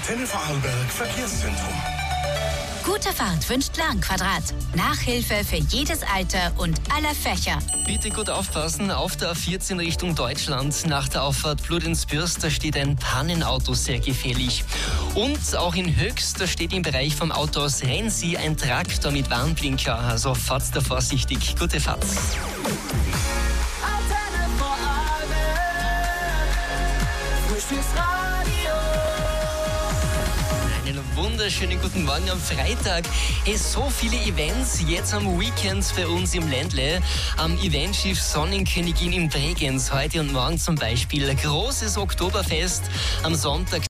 Antenne Vorarlberg Verkehrszentrum. Gute Fahrt wünscht Lärmquadrat. Nachhilfe für jedes Alter und aller Fächer. Bitte gut aufpassen, auf der A14 Richtung Deutschland. Nach der Auffahrt Bludenz-Bürst, da steht ein Pannenauto sehr gefährlich. Und auch in Höchst, da steht im Bereich vom Autohaus Renzi ein Traktor mit Warnblinker. Also fahrt da vorsichtig. Gute Fahrt. Antenne Vorarlberg, Frühstücksradio. Einen wunderschönen guten Morgen am Freitag. So viele Events jetzt am Weekend bei uns im Ländle. Am Eventschiff Sonnenkönigin in Bregenz. Heute und morgen zum Beispiel. Großes Oktoberfest am Sonntag.